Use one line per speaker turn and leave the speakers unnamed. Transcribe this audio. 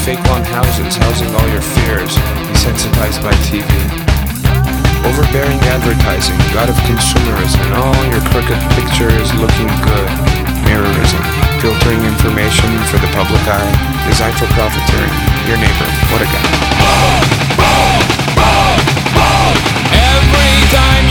fake long houses housing all your fears, desensitized by TV. Overbearing advertising, god of consumerism, and all your crooked pictures looking good. Mirrorism, filtering information for the public eye, designed for profiteering. Your neighbor, what a guy.
Every time